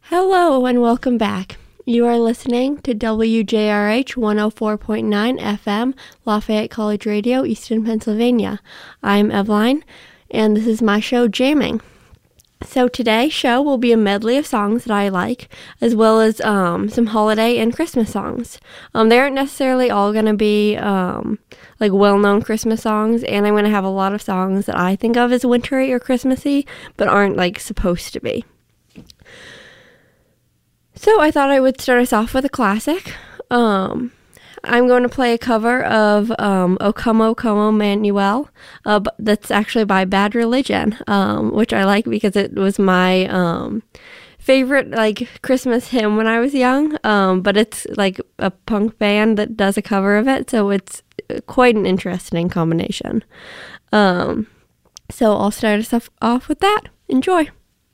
Hello and welcome back. You are listening to WJRH 104.9 FM, Lafayette College Radio, Easton, Pennsylvania. I'm Eveline, and this is my show, Jamming. So today's show will be a medley of songs that I like, as well as some holiday and Christmas songs. They aren't necessarily all going to be like well-known Christmas songs, and I'm going to have a lot of songs that I think of as wintry or Christmassy, but aren't like supposed to be. So I thought I would start us off with a classic. I'm going to play a cover of O Come, O Come, Emmanuel. That's actually by Bad Religion, which I like because it was my favorite like Christmas hymn when I was young. But it's like a punk band that does a cover of it, so it's quite an interesting combination. So I'll start us off with that. Enjoy.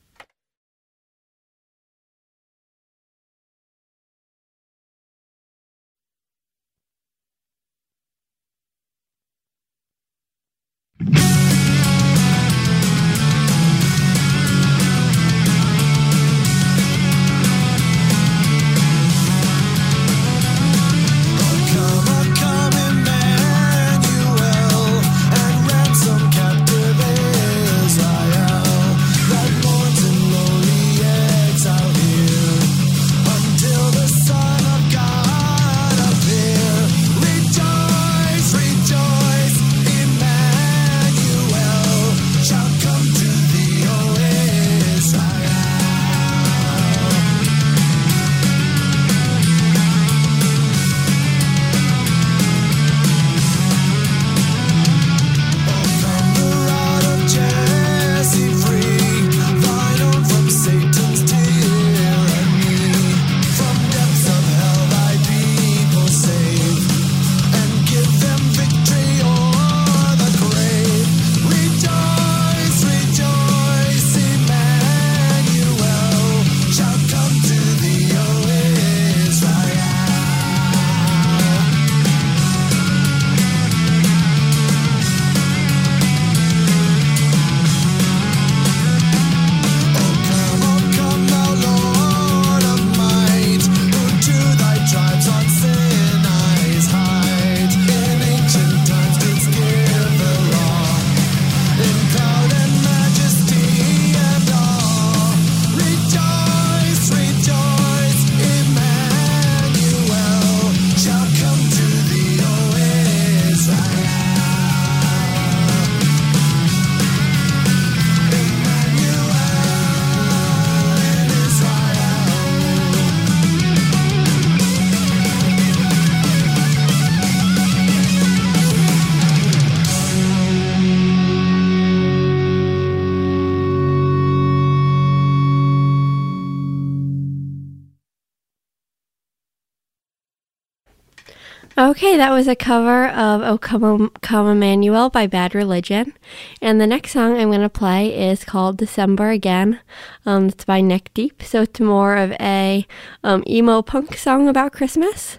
Okay, that was a cover of O Come, Come Emmanuel by Bad Religion. And the next song I'm going to play is called December Again. It's by Neck Deep, so it's more of a emo punk song about Christmas.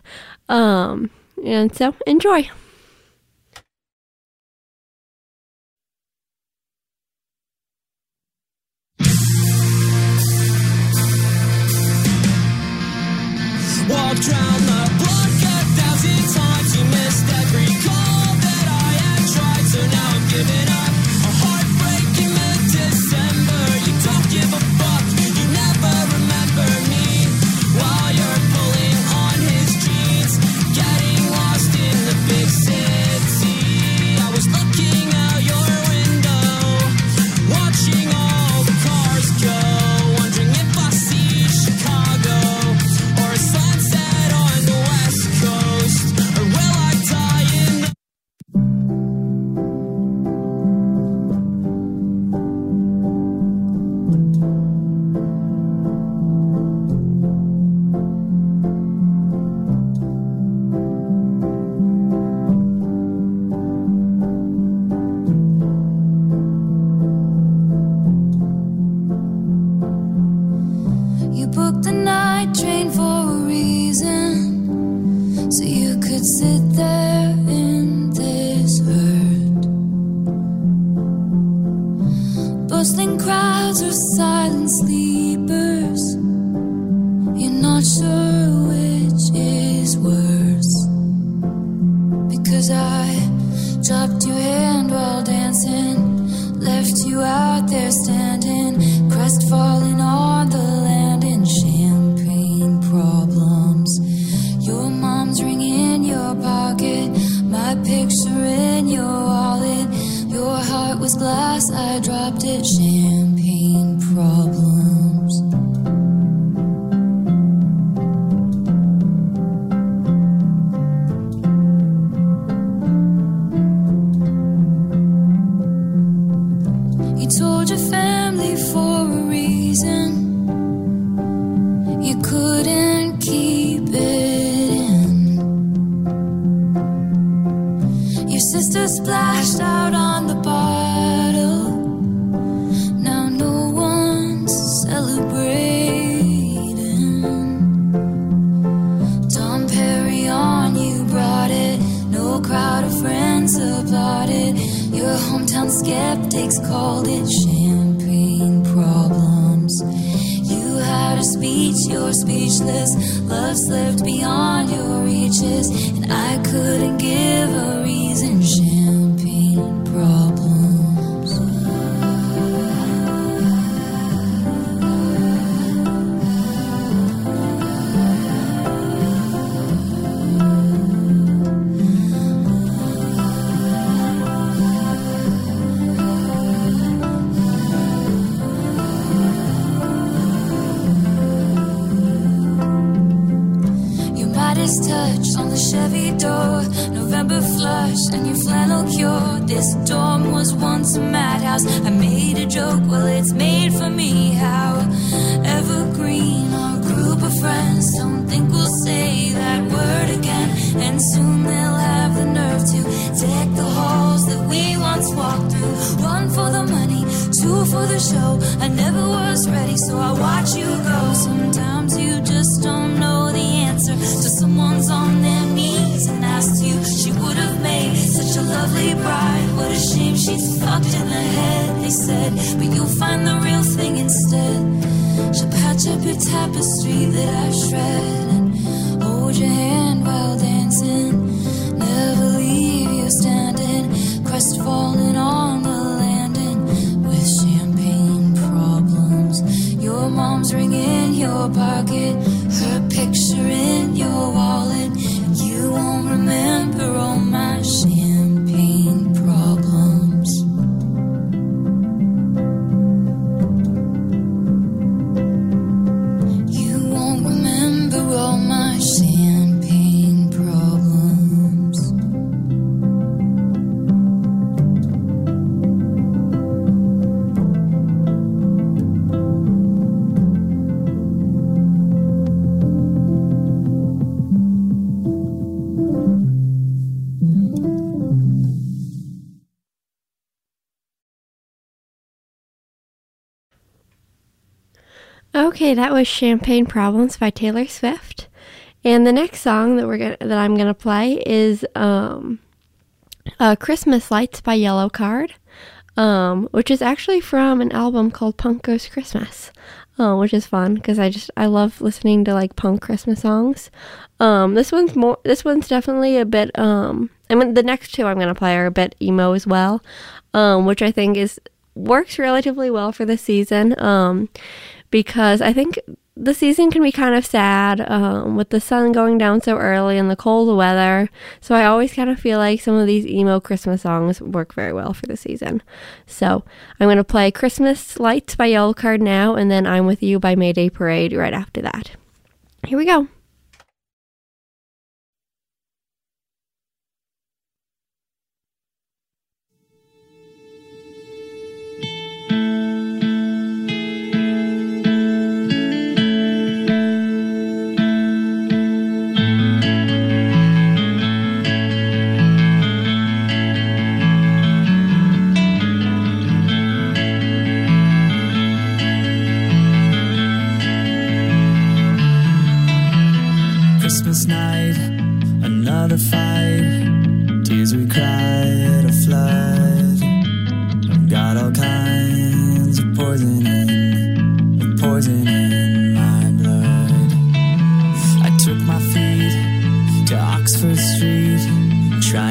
And so, enjoy. Walked round the block 1,000 times. You missed every call that I had tried, so now I'm giving up. A heartbreaking mid-December. You don't give a fuck. You never remember me while you're pulling on his jeans, getting lost in the big city. I was looking out your window, watching all the cars go, wondering if I see Chicago or a sunset on the West Coast, or will I die in the You booked the night train for a reason, so you could sit there in this hurt. Bustling crowds are silent sleepers, 'Cause I dropped your hand while dancing, left you out there standing, crestfallen on the land in champagne problems. Your mom's ring in your pocket, my picture in your wallet. Your heart was glass, I dropped it. Champagne problems. You told your family for a reason you couldn't keep it in. Your sister splashed out on the bottle. Now no one's celebrating. Dom Perignon, you brought it. No crowd of friends applauded. Your hometown skeptics called it champagne problems. You had a speech, you're speechless. Love slipped beyond your reaches, and I couldn't give a reason. Champagne problems. Touch on the Chevy door, November flush and your flannel cure. This dorm was once a madhouse. I made a joke, well it's made for me. How evergreen our group of friends. Don't think we'll say that word again, and soon they'll have the nerve to deck the halls that we once walked through. One for the money, two for the show. I never was ready, so I watch you go. Sometimes you just don't know the answer, so someone's on their knees and asks you. She would have made such a lovely bride. What a shame she's fucked in the head, they said, but you'll find the real thing instead. She'll patch up your tapestry that I shred and hold your hand while dancing. Never leave you standing, crestfallen on the landing with champagne problems. Your mom's ring in your pocket, her picture in your wallet. You won't remember all my champagne problems. You won't remember all my champagne problems. Okay, that was Champagne Problems by Taylor Swift. And the next song that I'm gonna play is Christmas Lights by Yellow Card, which is actually from an album called Punk Goes Christmas, which is fun because I love listening to like punk Christmas songs. This one's definitely a bit the next two I'm gonna play are a bit emo as well, which I think works relatively well for the season, because I think the season can be kind of sad with the sun going down so early and the cold weather. So I always kind of feel like some of these emo Christmas songs work very well for the season. So I'm going to play Christmas Lights by Yellow Card now, and then I'm With You by Mayday Parade right after that. Here we go.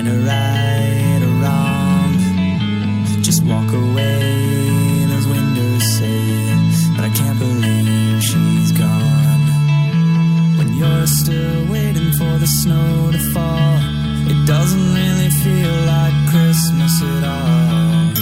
find her right or wrong. Just walk away, those windows say, but I can't believe she's gone. When you're still waiting for the snow to fall, it doesn't really feel like Christmas at all.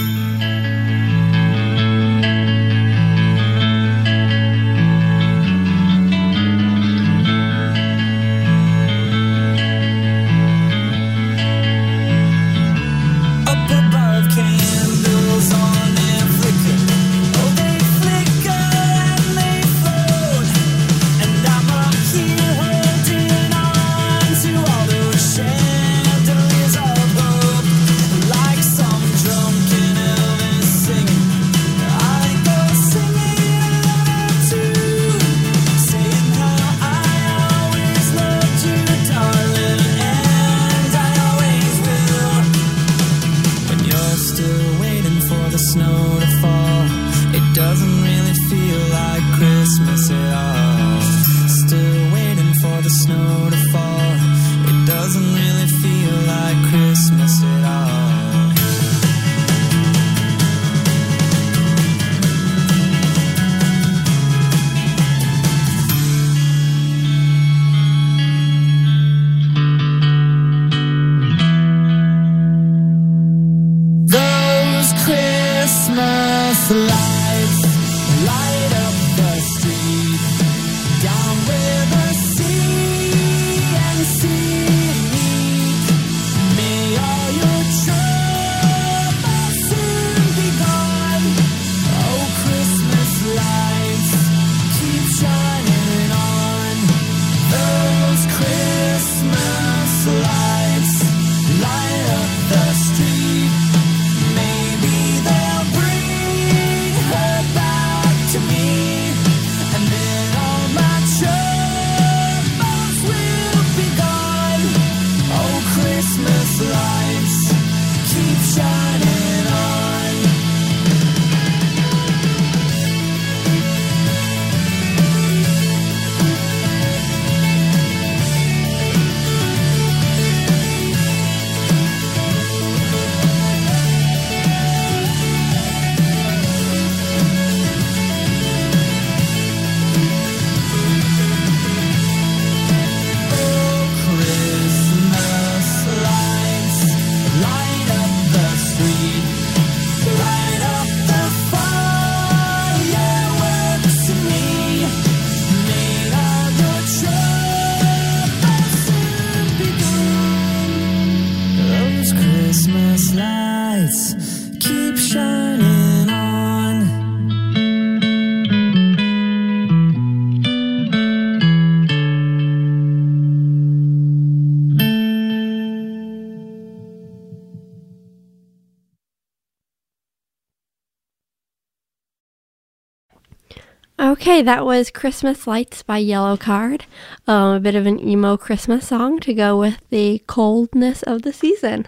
Okay, that was Christmas Lights by Yellowcard, a bit of an emo Christmas song to go with the coldness of the season.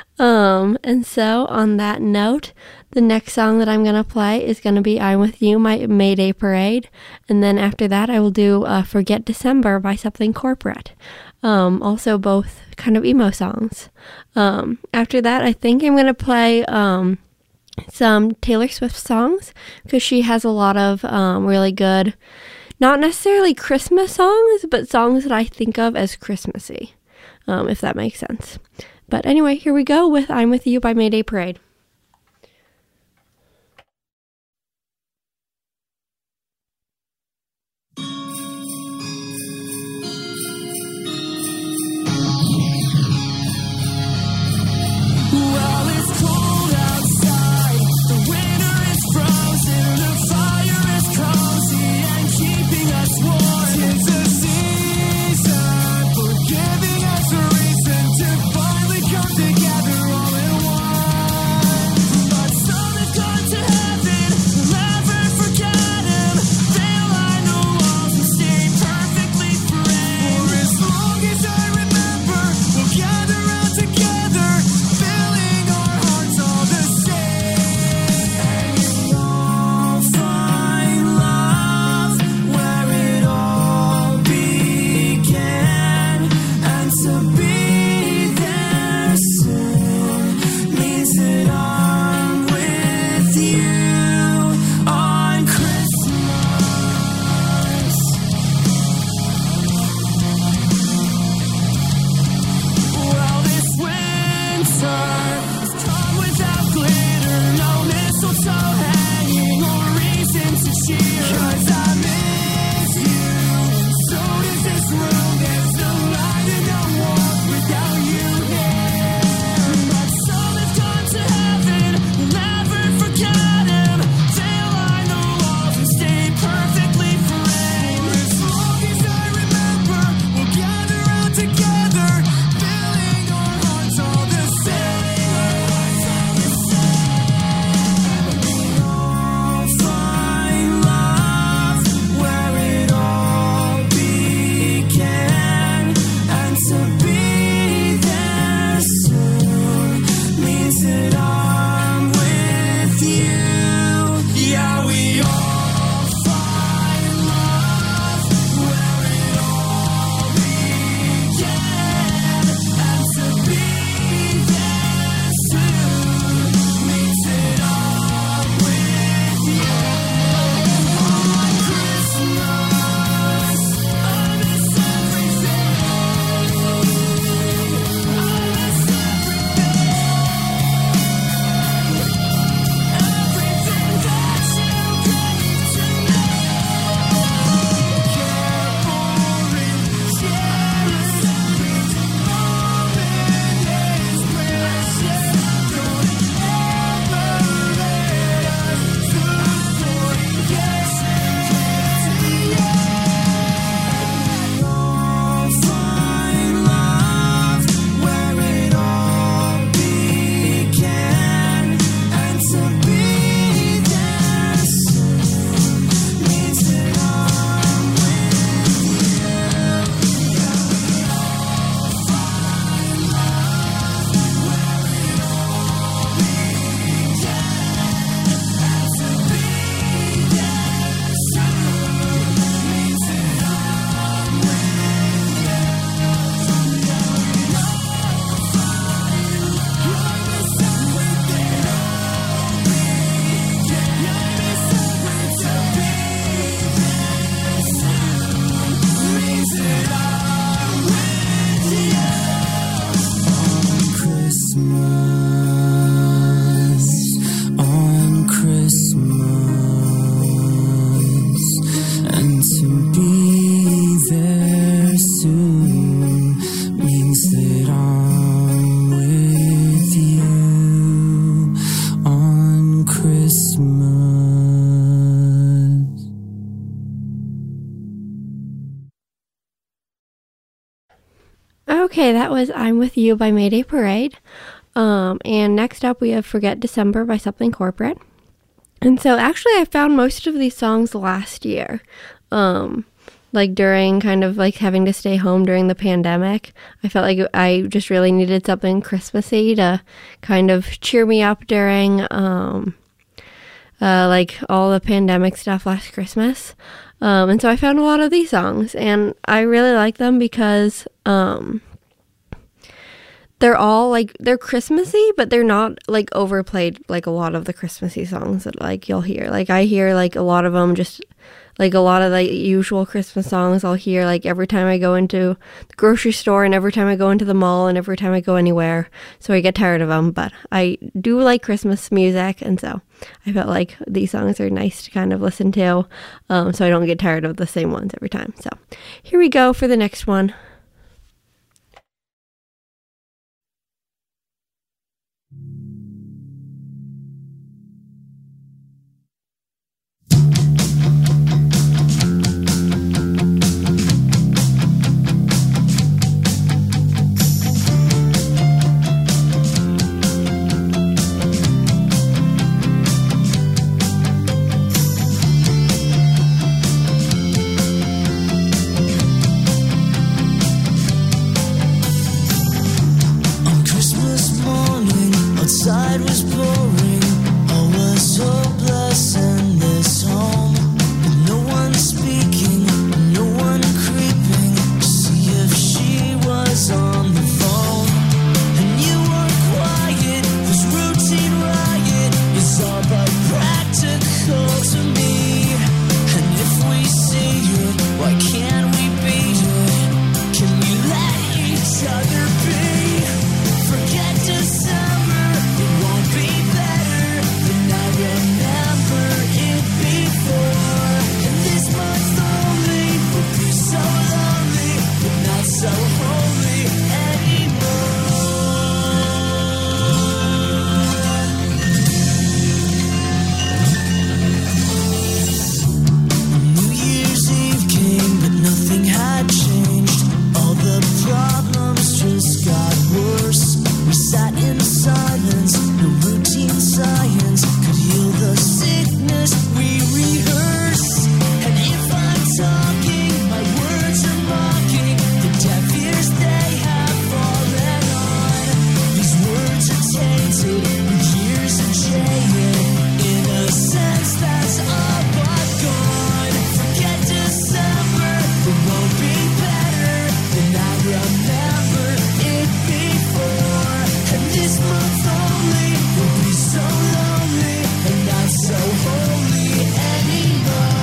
And so on that note, the next song that I'm going to play is going to be I'm With You, my Mayday Parade. And then after that, I will do Forget December by Something Corporate. Also both kind of emo songs. After that, I think I'm going to play some Taylor Swift songs because she has a lot of really good, not necessarily Christmas songs, but songs that I think of as Christmassy, if that makes sense. But anyway, here we go with I'm With You by Mayday Parade. Together, filling our hearts was I'm With You by Mayday Parade. And next up we have Forget December by Something Corporate. And so actually I found most of these songs last year. Like during kind of like having to stay home during the pandemic. I felt like I just really needed something Christmassy to kind of cheer me up during like all the pandemic stuff last Christmas. And so I found a lot of these songs, and I really like them because they're all like, they're Christmassy, but they're not like overplayed like a lot of the Christmassy songs that like you'll hear. Like I hear like a lot of them, just like a lot of the usual Christmas songs I'll hear like every time I go into the grocery store and every time I go into the mall and every time I go anywhere. So I get tired of them, but I do like Christmas music, and so I felt like these songs are nice to kind of listen to, so I don't get tired of the same ones every time. So here we go for the next one. Outside was pouring, all was hopeless in this home. But no one speaking, no one creeping to see if she was on the phone. And you were quiet, this routine riot is all but practical to me. And if we see it, why can't we beat it? Can we let each other be? Forget December, it won't be better than I remember it before. And this month only will be so lonely, but not so holy anymore. New Year's Eve came, but nothing had changed. All the problems just got worse. We sat in silence, no routine science could heal the sickness we rehearse. And if I'm talking, my words are mocking the deaf ears they have fallen on. These words are tainted with years of jaded innocence that's all but gone. Forget December, it won't be better than I remember it before. And this month only will be so lonely and not so holy anymore.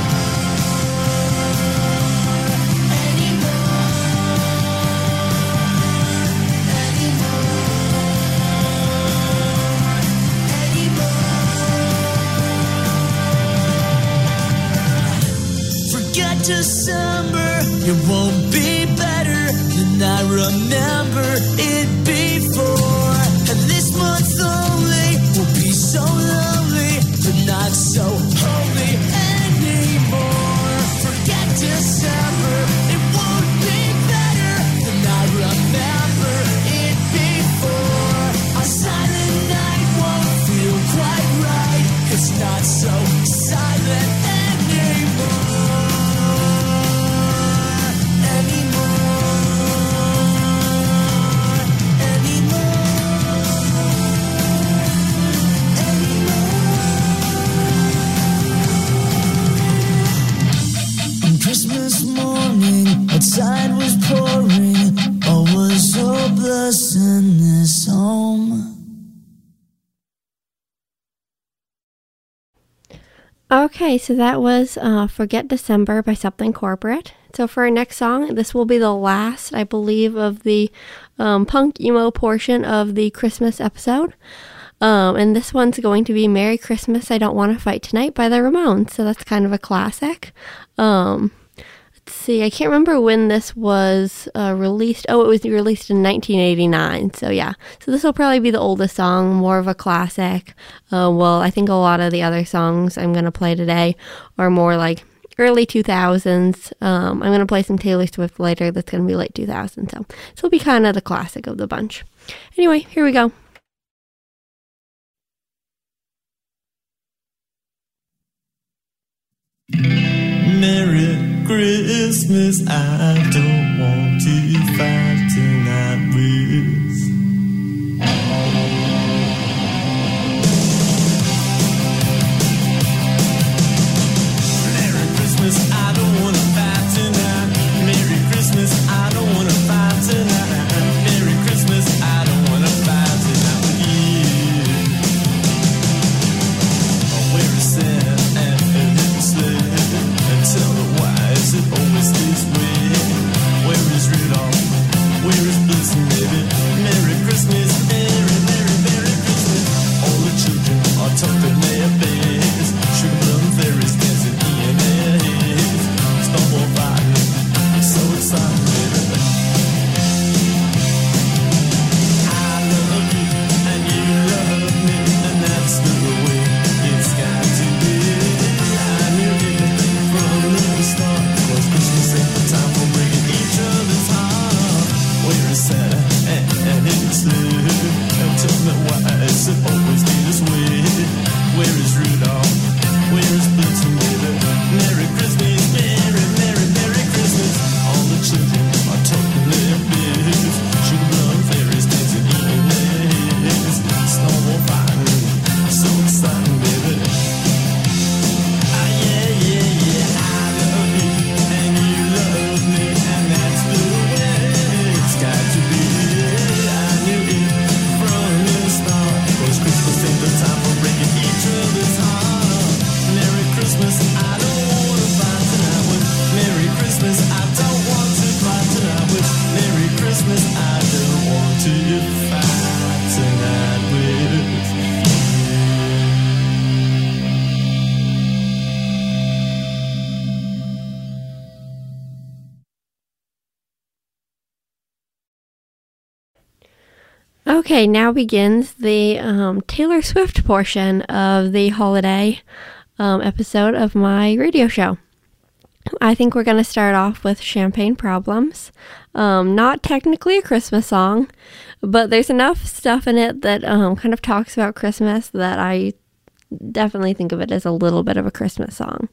Forget December, it won't be better than I remember it before. And this month only will be so lonely, but not so holy anymore. Forget December, it won't be better than I remember it before. A silent night won't feel quite right, it's not so silent anymore. Christmas morning, outside was pouring, all was hopeless in this home. Okay, so that was Forget December by Something Corporate. So for our next song, this will be the last, I believe, of the punk emo portion of the Christmas episode. And this one's going to be Merry Christmas, I Don't Want to Fight Tonight by the Ramones. So that's kind of a classic. Let's see, I can't remember when this was released. Oh, it was released in 1989. So yeah, so this will probably be the oldest song, more of a classic. Well, I think a lot of the other songs I'm going to play today are more like early 2000s. I'm going to play some Taylor Swift later that's going to be late 2000s. So it'll be kind of the classic of the bunch. Anyway, here we go. Merry Christmas, I don't want to fight tonight with. Merry Christmas, I don't want to fight tonight. Merry Christmas, I don't want to fight tonight. Merry Christmas, I don't want to fight tonight with you. Where is Santa and the sled? Tell me why is it always this way? Where is Rudolph? Where is Blitzen, baby? Merry Christmas, Merry, Merry, Merry Christmas. All the children are tucked in their beds. Sugar plum fairies dancing in their heads. Snowball fighting, it's so exciting, baby. I love you and you love me, and that's the way it's got to be. I knew it from the start, 'cause Christmas ain't the time for breaking each other's heart. Where is Santa and his sled? And tell me why is it always be this way? Where is Rudolph? Where is Blitzen, baby? Merry Christmas, Merry, Merry, Merry Christmas. All the children are talking their beds. Sugar plum fairies dancing in their heads. Snowball fighting, so exciting, baby. Yeah, yeah, yeah, I love you and you love me, and that's the way it's got to be. I knew it from the start, 'cause Christmas ain't the time for breaking each other's heart. Merry Christmas, I don't want to fight tonight with. Merry Christmas, I don't want to fight tonight with. Merry Christmas, I don't want to fight tonight with. Okay, now begins the Taylor Swift portion of the holiday episode of my radio show. I think we're going to start off with Champagne Problems. Not technically a Christmas song, but there's enough stuff in it that kind of talks about Christmas that I definitely think of it as a little bit of a Christmas song.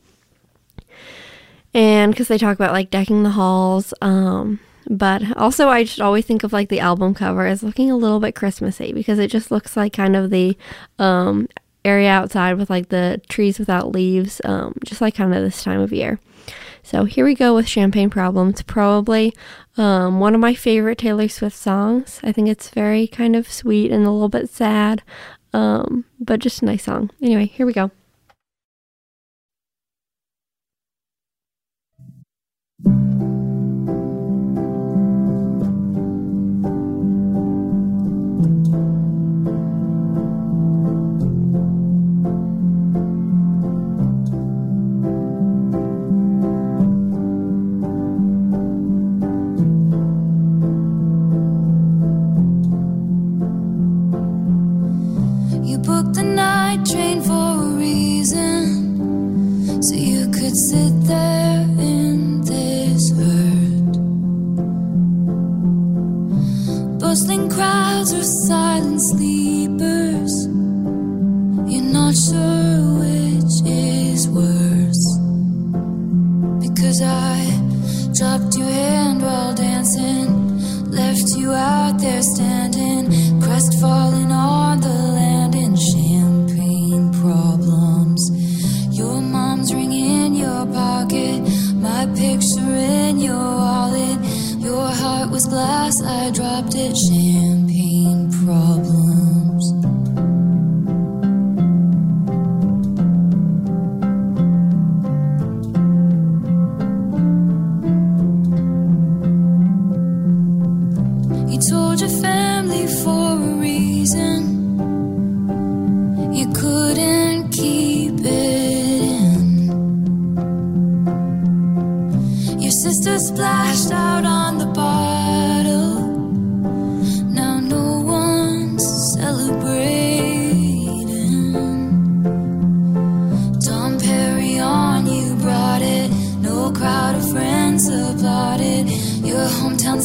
And because they talk about like decking the halls, but also I just always think of like the album cover as looking a little bit Christmassy because it just looks like kind of the area outside with like the trees without leaves, just like kind of this time of year. So here we go with Champagne Problems, probably one of my favorite Taylor Swift songs. I think it's very kind of sweet and a little bit sad, but just a nice song. Anyway, here we go. Booked the night train for a reason, so you could sit there in this hurt. Bustling crowds or silent sleepers, you're not sure which is worse. Because I dropped your hand while dancing, left you out there standing, crestfallen on the land. Champagne problems. Your mom's ring in your pocket, my picture in your wallet. Your heart was glass, I dropped it. Champagne problems. You told your family for a reason. You couldn't keep it in. Your sister splashed out on the bottle. Now no one's celebrating. Dom Perignon, you brought it.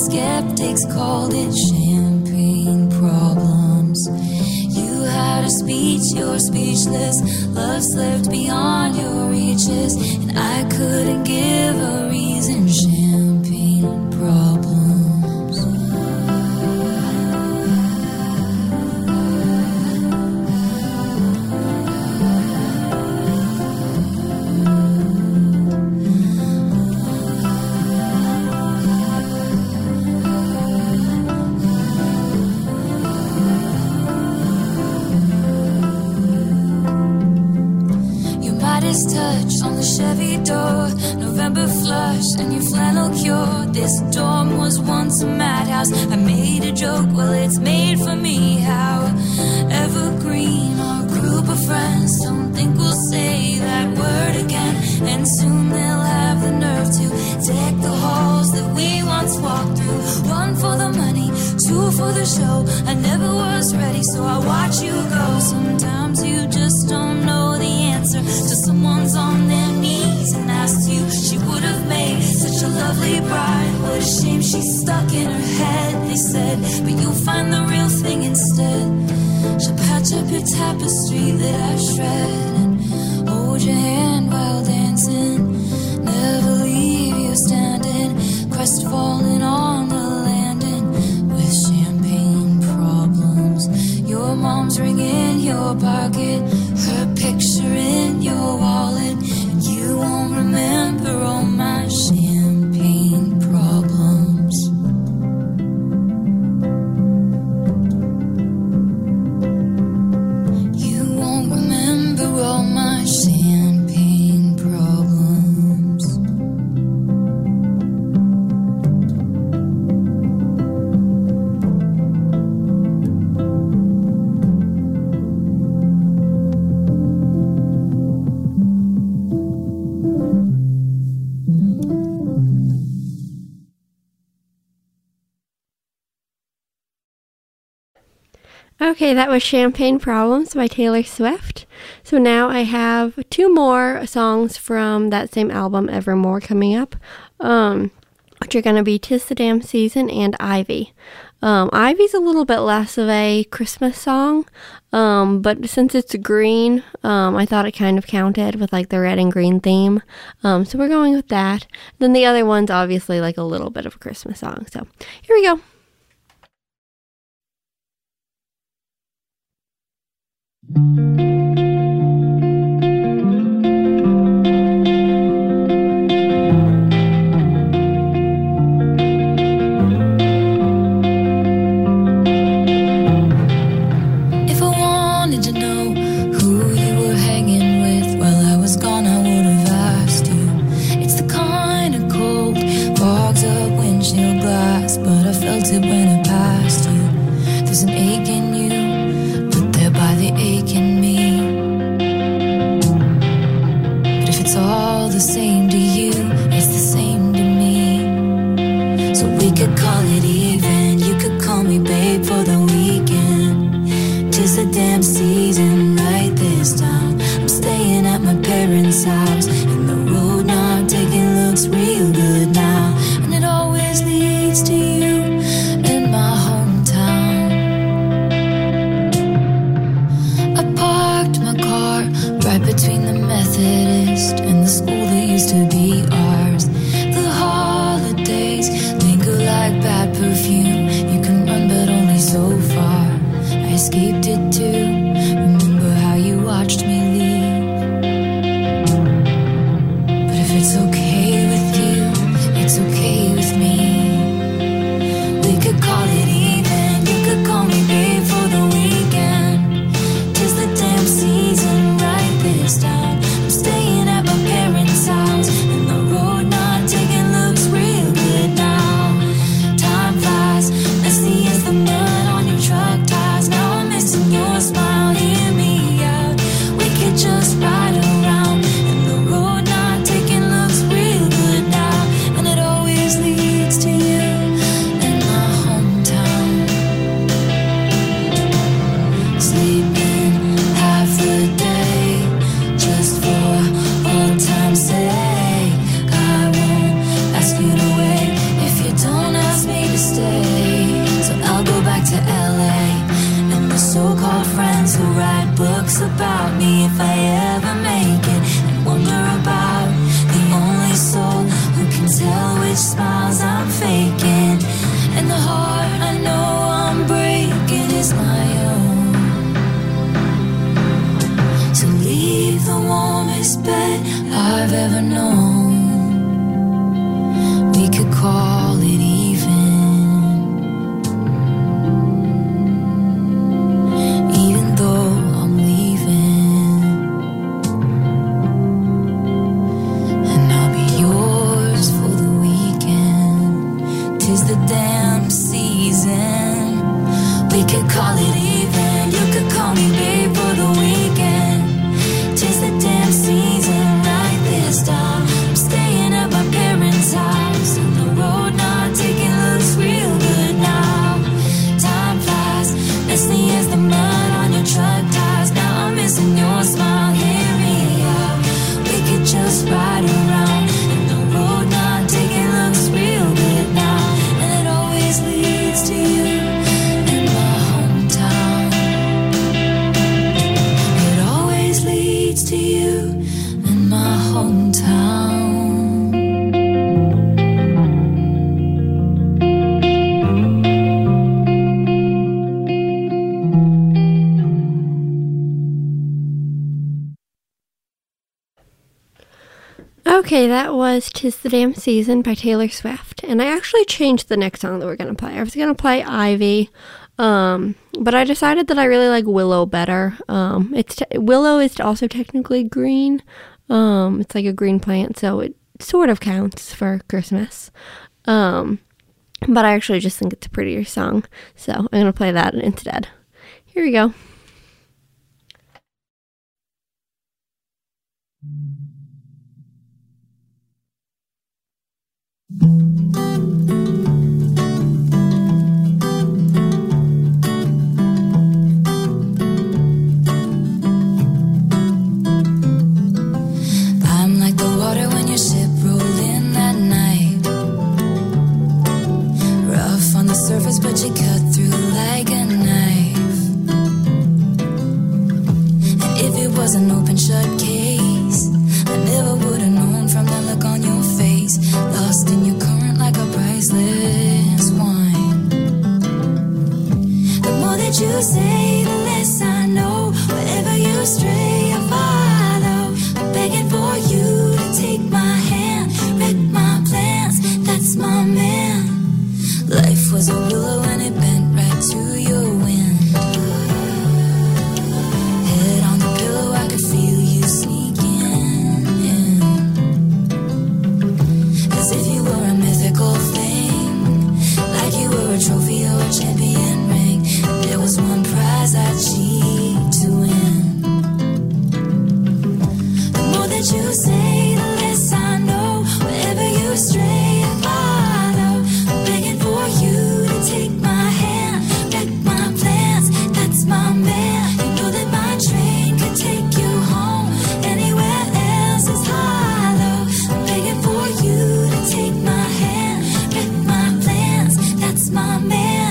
skeptics called it champagne problems. You had a speech, you're speechless. Love slipped beyond your reaches, and I couldn't give a reason. Champagne problems. Touch on the Chevy door, November flush and your flannel cure. This dorm was once a madhouse. I made a joke, well it's made for me. How evergreen our group of friends. Don't think we'll say that word again, and soon they'll have the nerve to deck the halls that we once walked through. One for the money, two for the show. I never was ready, so I watch you go. Sometimes you just don't know the answer to someone's on their knees and asks you. She would have made such a lovely bride. What a shame she's stuck in her head, they said, but you'll find the real thing instead. She'll patch up your tapestry that I've shred and hold your hand while dancing. Never leave you standing, crestfallen on the landing with champagne problems. Your mom's ring in your pocket, her picture in your wallet, and you won't remember all my champagne problems. You won't remember all my champagne problems. Okay, that was Champagne Problems by Taylor Swift. So now I have two more songs from that same album, Evermore, coming up, which are going to be 'Tis the Damn Season and Ivy. Ivy's a little bit less of a Christmas song, but since it's green, I thought it kind of counted with like the red and green theme. So we're going with that. Then the other one's obviously like a little bit of a Christmas song. So here we go. If I wanted to know who you were hanging with while I was gone, I would have asked you. It's the kind of cold fogs up windshield glass, but I felt it when I passed you. There's an ache in you, put there by the ache in me. But if it's all the same to you, it's the same to me. So we could call it even. You could call me babe for the weekend. 'Tis the damn season right this time. I'm staying at my parents' house, and the road not taking looks real good now. And it always leads to you in my hometown. I parked my car right between the Methodist and the school that used to be ours. The holidays linger like bad perfume. You can run but only so far. I escaped it too. Remember how you watched me leave. But if it's okay with you, it's okay with me. We could call it even. You could call me babe for the weekend. 'Tis the damn season right this time. I'm staying at my parents' house, and the road not taking looks real good now. Time flies, messy as the mud on your truck tires. Now I'm missing your smile, hear me out. We could just ride around, and the road not taking looks real good now. And it always leads to you in my hometown. Sleeping half the day just for old time's sake. I won't ask you to wait if you don't ask me to friends who write books about me if I ever make it, and wonder about the only soul who can tell which smiles I'm faking, and the heart I know I'm breaking is my own. To leave the warmest bed I've ever known, we could call it even though I'm leaving, and I'll be yours for the weekend. 'Tis the damn season, we could call it even. You could call me babe for the weekend. 'Tis the damn season right this time. I'm staying at my parents' house, and the road not taking looks real good now. Time flies, messy as the mud on your truck tires. Now I'm missing your smile, hear me out. We could just ride around, and the road not taking looks real good now. And it always leads to you in my hometown. It always leads to you in my hometown. Okay, that was "'Tis the Damn Season" by Taylor Swift. And I actually changed the next song that we're going to play. I was going to play Ivy, but I decided that I really like Willow better. Willow is also technically green. It's like a green plant, so it sort of counts for Christmas. But I actually just think it's a prettier song, so I'm going to play that instead. Here we go. I'm like the water when your ship rolled in that night. Rough on the surface, but you cut through like a knife. And if it was an open shut case, I never would have known from the look on your face. Lost in your current like a priceless wine. The more that you say, the less I know. Wherever you stray, I follow. I'm begging for you to take my hand, wreck my plans. That's my man. Life was a willow and it bent right to your wind. Head on the pillow, I could feel you sneaking in. As if you were a mythical thing, like you were a trophy or a champion ring. There was one prize I'd cheat to win. The more that you say, the less I know. Wherever you stray, I follow. I'm begging for you to take my hand, wreck my plans. That's my man. You know that my train could take you home. Anywhere else is hollow. I'm begging for you to take my hand, wreck my plans. That's my man.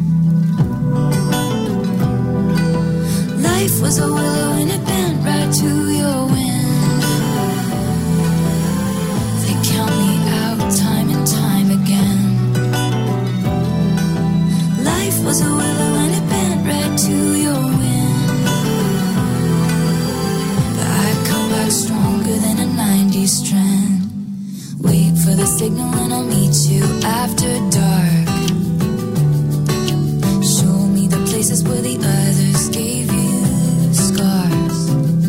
Life was a willow and it bent right to your wind. They count me out time and time again. Life was a willow and it bent right to your wind. But I come back stronger than a 90s strand. Wait for the signal and I'll meet you after dark. Show me the places where the others gave you scars.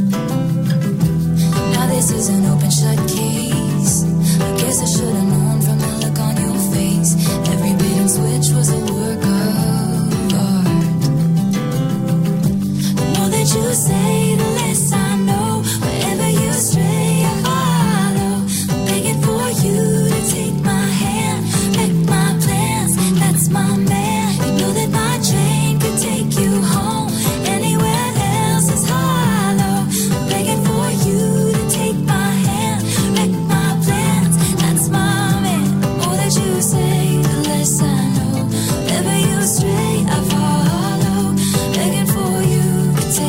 Now this is an open shut case. I guess I should have known from the look on your face. Every bait and switch was a work of art. The more that you say, the less I know. Wherever you stray, I follow. I'm begging for you to take my hand, wreck my plans. That's my man. You know that my train could take you home. Anywhere else is hollow. I'm begging for you to take my hand, wreck my plans. That's my man. The more that you say, the less I know. Wherever you stray, I follow. Begging for you to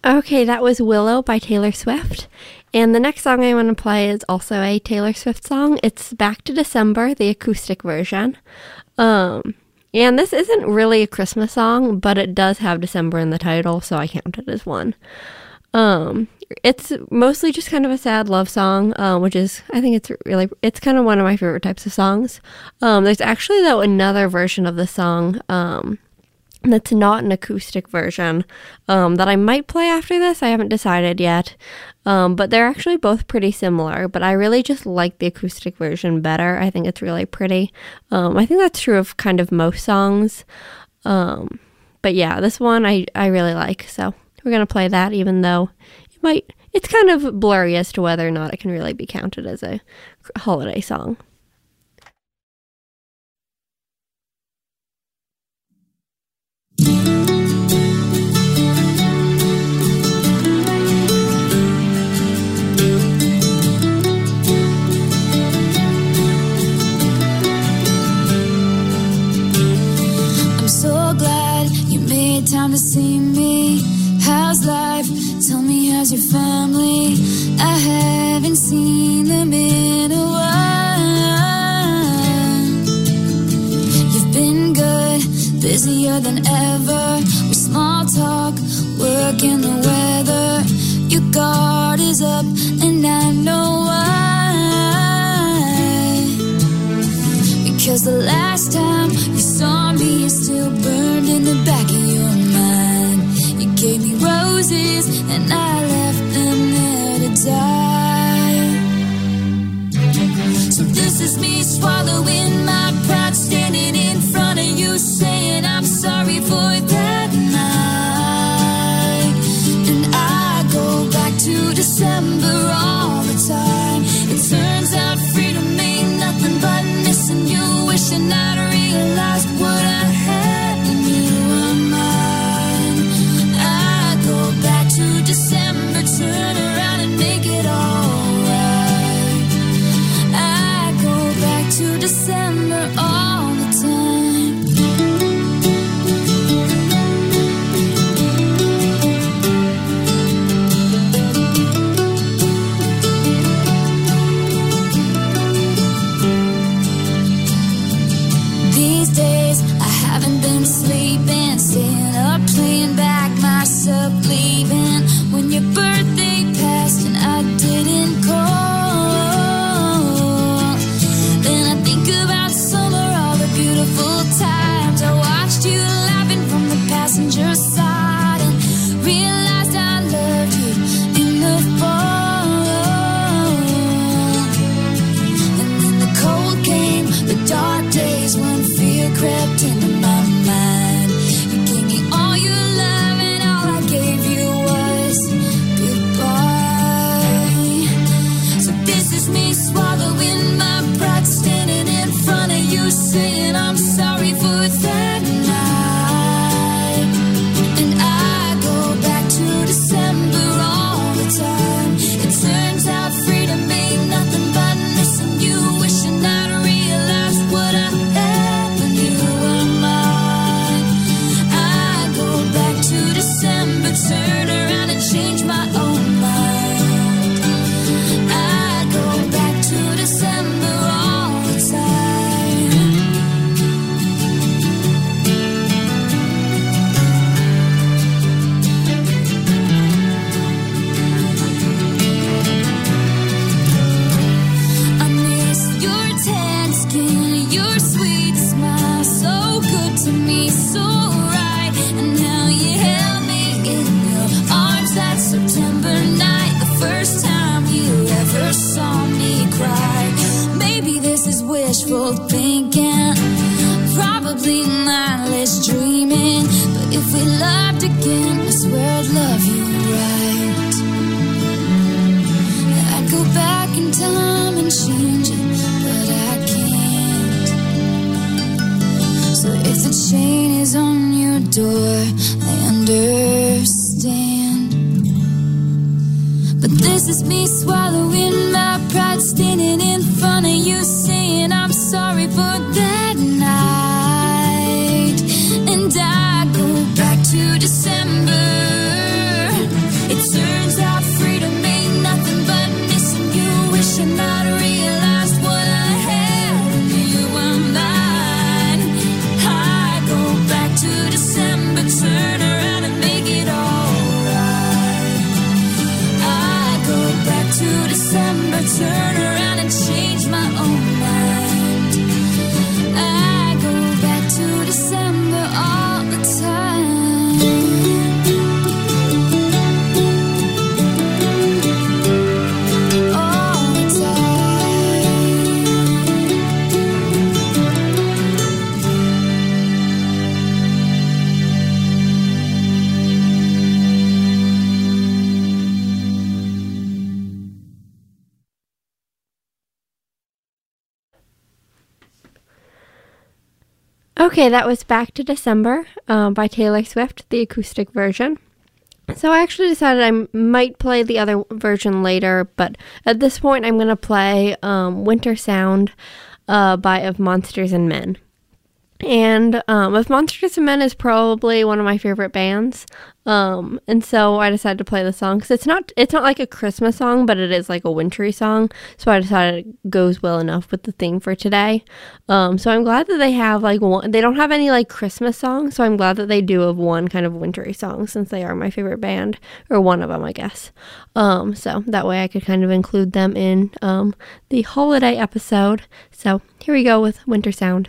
Okay, that was Willow by Taylor Swift. And the next song I want to play is also a Taylor Swift song. It's Back to December, the acoustic version. And this isn't really a Christmas song, but it does have December in the title, so I count it as one. It's mostly just kind of a sad love song, which is, I think it's kind of one of my favorite types of songs. There's actually, though, another version of the song, that's not an acoustic version, that I might play after this. I haven't decided yet. But they're actually both pretty similar, but I really just like the acoustic version better. I think it's really pretty. I think that's true of kind of most songs. But yeah, this one I really like. So we're going to play that, even though it's kind of blurry as to whether or not it can really be counted as a holiday song. I'm so glad you made time to see me. How's life? Tell me, how's your family? I haven't seen them in a while. You've been good, busier than ever. We small talk, work in the weather. Your guard is up, and I know why. Because the last time you saw me, it's still burned in the back of your mind. You gave me roses, and I left them there to die. So this is me swallowing my pride, standing in front of you, saying I'm sorry for that night. And I go back to December all the time. It turns out freedom ain't nothing but missing you, wishing I'd realized what I had when you were mine. I go back to December, turn around and make it alright. I go back to December all the time. These days I haven't been sleeping, staying up, playing back myself, leaving when your birthday passed and I didn't call. Then I think about summer, all the beautiful times I watched you laughing from the passenger side, and realized I loved you in the fall. And then the cold came, the dark days when fear crept into my mind. You gave me all your love, and all I gave you was goodbye. So this is me swallowing my pride, standing in front of you, saying I'm sorry for that night. And I go back to December all the time. It turns out freedom ain't nothing but missing you, wishing I'd realized what I had when you were mine. I go back to December, turn around and change my own mind. I go back to December all the time. I miss your tan skin, your sweet smile, so good to me, so right. And how you held me in your arms that September night, the first time you ever saw me cry. Maybe this is wishful thinking, probably mindless dreaming, but if we loved again, I swear I'd love you right. I'd go back in time and change it, but I can't. So if the chain is on your door, I understand. But this is me swallowing my pride, standing in front of you, saying I'm sorry for that night. And I go back to December. turn around and change my own mind. I go back to December all the time. All the time. Okay, that was Back to December by Taylor Swift, the acoustic version. So I actually decided I might play the other version later, but at this point I'm going to play Winter Sound by Of Monsters and Men. And Of Monsters and Men is probably one of my favorite bands. And so I decided to play the song because it's not like a Christmas song, but it is like a wintry song. So I decided it goes well enough with the theme for today. So I'm glad that they have like one. They don't have any like Christmas songs, so I'm glad that they do have one kind of wintry song since they are my favorite band, or one of them, I guess. So that way I could kind of include them in the holiday episode. So here we go with Winter Sound.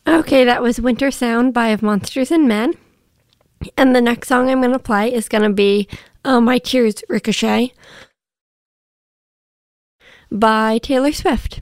Okay, that was Winter Sound by Of Monsters and Men. And the next song I'm going to play is going to be My Tears Ricochet by Taylor Swift.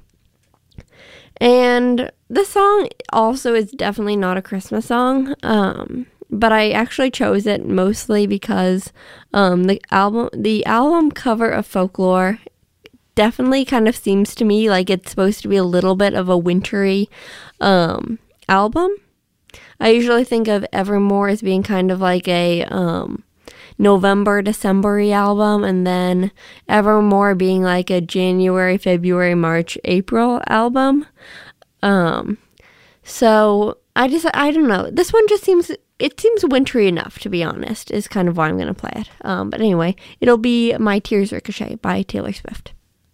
And this song also is definitely not a Christmas song, but I actually chose it mostly because the album cover of Folklore definitely kind of seems to me like it's supposed to be a little bit of a wintry album. I usually think of Evermore as being kind of like a November, December-y album, and then Evermore being like a January, February, March, April album. So I don't know. This one just seems wintry enough, to be honest, is kind of why I'm going to play it. But anyway, it'll be My Tears Ricochet by Taylor Swift.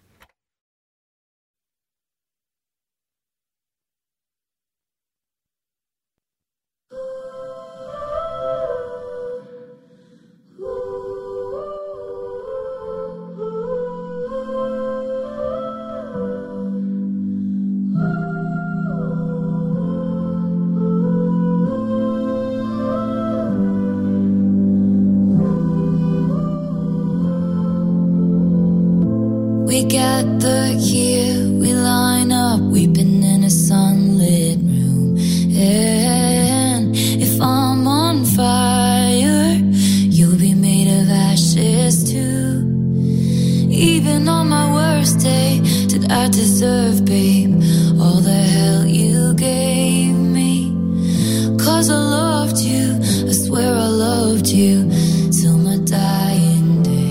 We gather here, we line up, weeping in a sunlit room. And if I'm on fire, you'll be made of ashes too. Even on my worst day, did I deserve, babe, all the hell you gave me? 'Cause I loved you, I swear I loved you, till my dying day.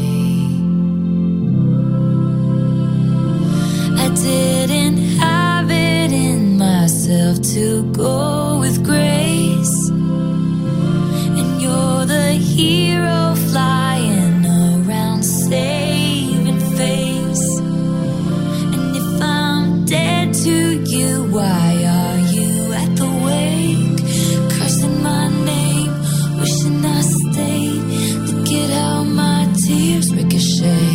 I didn't have it in myself to go with grace, and you're the hero flying around saving face. And if I'm dead to you, why are you at the wake, cursing my name, wishing I stayed? Look at how my tears ricochet.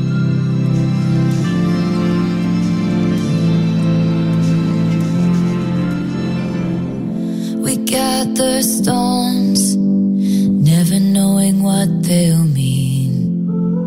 Gather stones, never knowing what they'll mean.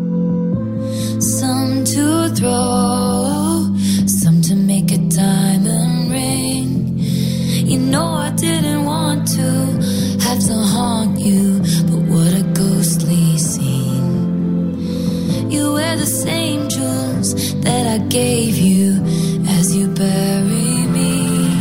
Some to throw, some to make a diamond ring. You know I didn't want to have to haunt you, but what a ghostly scene. You wear the same jewels that I gave you as you bury me.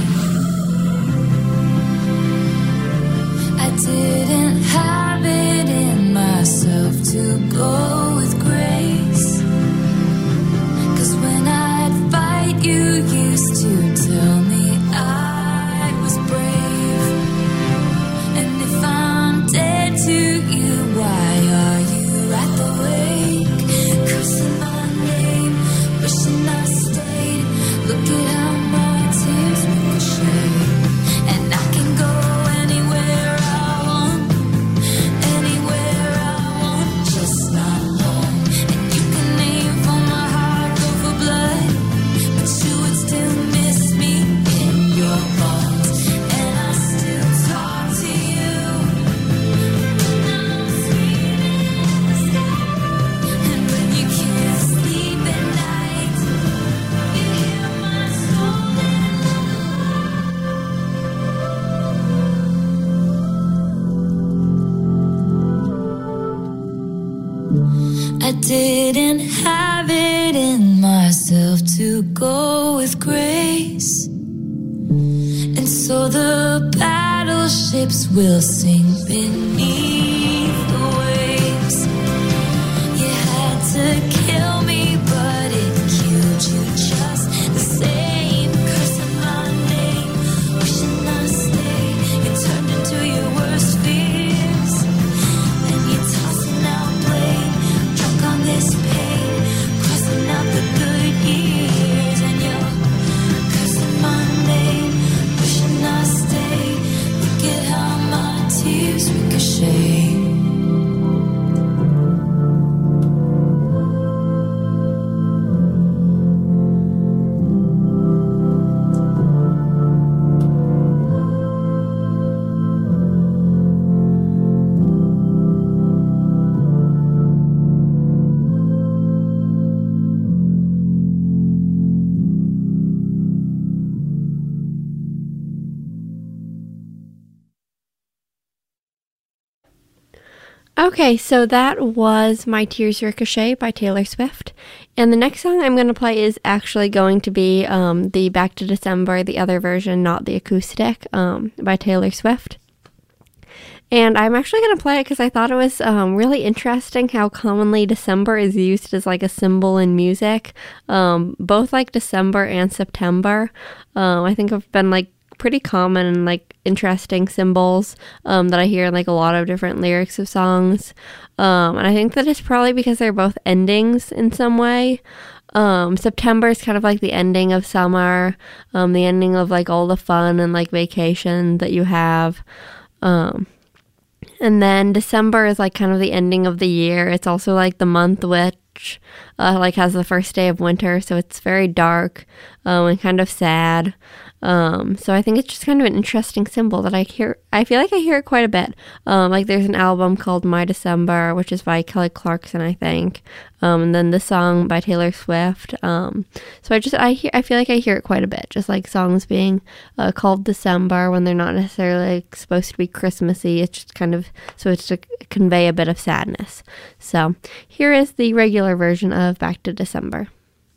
Didn't have it in myself to go with grace, 'cause when I'd fight, you used to tell me I was brave. And if I'm dead to you, why are you at the wake, cursing my name, wishing I stayed? Look at how my tears ricochet. And I can go anywhere I didn't have it in myself to go with grace, and so the battleships will sink beneath the waves. You had to kill me, but it killed you just the same. Cursing my name, wishing I stayed. You turned into your worst fears, and you're tossing out blame, drunk on this pain, crossing out the good years. And you're cursing my name, wishing I stayed. Look at how my tears ricochet. Okay, so that was My Tears Ricochet by Taylor Swift. And the next song I'm going to play is actually going to be the Back to December, the other version, not the acoustic, by Taylor Swift. And I'm actually going to play it because I thought it was really interesting how commonly December is used as like a symbol in music. Both like December and September, I think have been like pretty common and like interesting symbols that I hear in like a lot of different lyrics of songs. And I think that it's probably because they're both endings in some way. September is kind of like the ending of summer, the ending of like all the fun and like vacation that you have. And then December is like kind of the ending of the year. It's also like the month which like has the first day of winter, so it's very dark and kind of sad. So I think it's just kind of an interesting symbol that I feel like I hear it quite a bit. Like there's an album called My December, which is by Kelly Clarkson, I think. And then the song by Taylor Swift. So I feel like I hear it quite a bit. Just like songs being called December when they're not necessarily like, supposed to be Christmassy. It's just kind of, so it's to convey a bit of sadness. So here is the regular version of Back to December.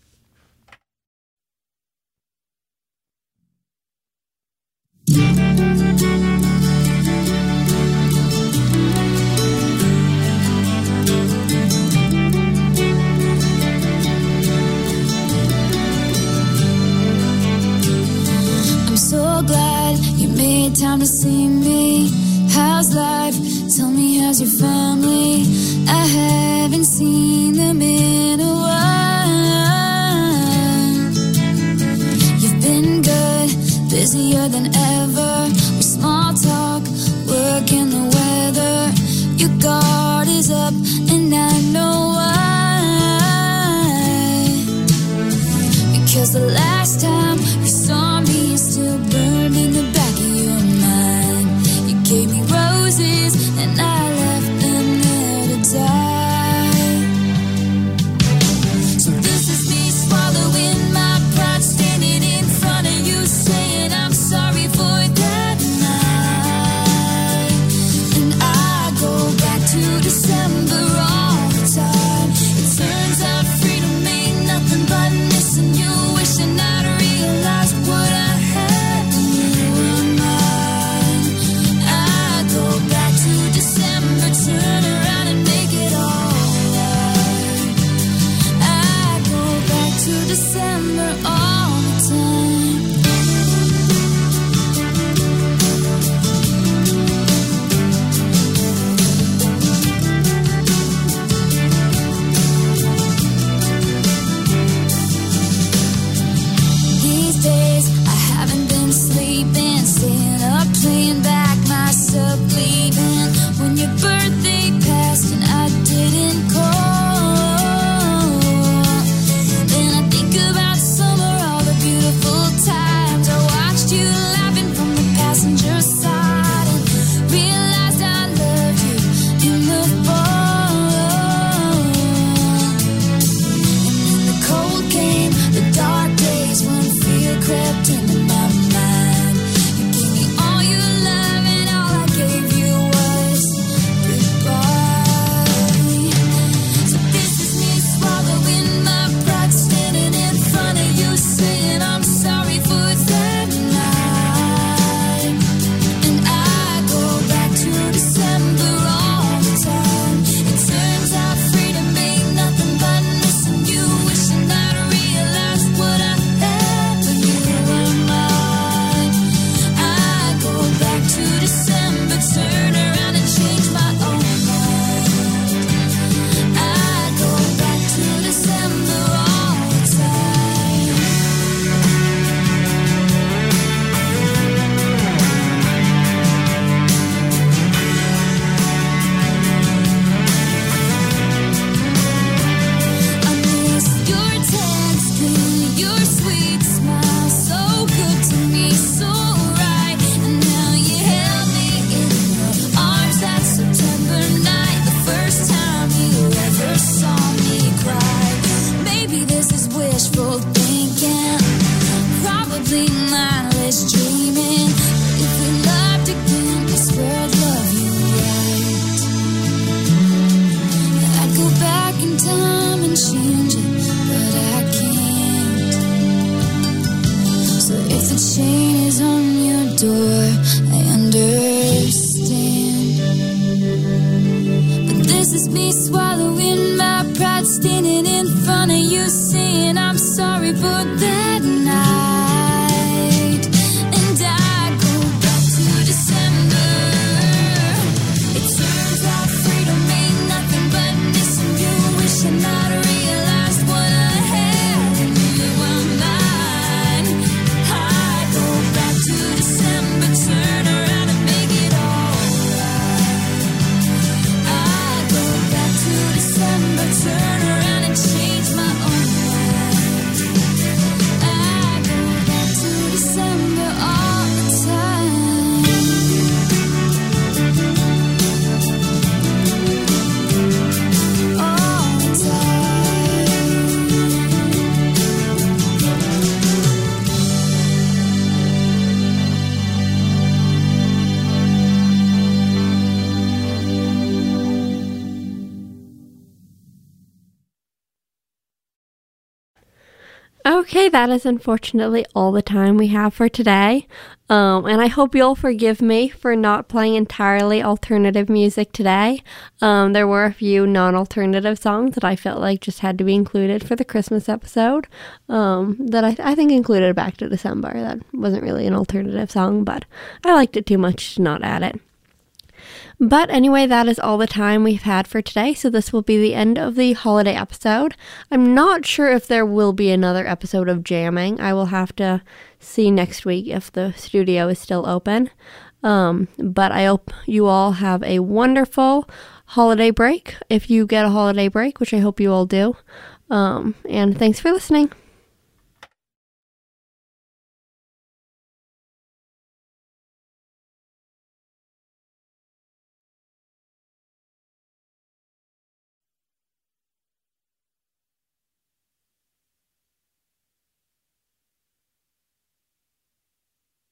I'm so glad you made time to see me. How's life? Tell me, how's your family? I haven't seen them in a while. You've been good, busier than ever. We small talk, work and the weather. Your guard is up and I know why. Because the last time you saw me is still burned in the back of your mind. You gave me roses and I left them there to die. So this is me swallowing my pride, standing in front of you saying I'm sorry for that night. And I go back to December all the time. It turns out freedom ain't nothing but missing you, wishing I'd realized what I had when you were mine. I for that night, and I go back to December. It turns out freedom ain't nothing but missing you. Wishing I'd realized what I had and you were mine. I go back to December, turn around and make it alright. I go back to December, turn around and change my own mind. I go back to December all the time. All the time. Okay, that is unfortunately all the time we have for today. And I hope you'll forgive me for not playing entirely alternative music today. There were a few non-alternative songs that I felt like just had to be included for the Christmas episode that I think included Back to December. That wasn't really an alternative song, but I liked it too much to not add it. But anyway, that is all the time we've had for today, so this will be the end of the holiday episode. I'm not sure if there will be another episode of jamming. I will have to see next week if the studio is still open. But I hope you all have a wonderful holiday break, if you get a holiday break, which I hope you all do. And thanks for listening.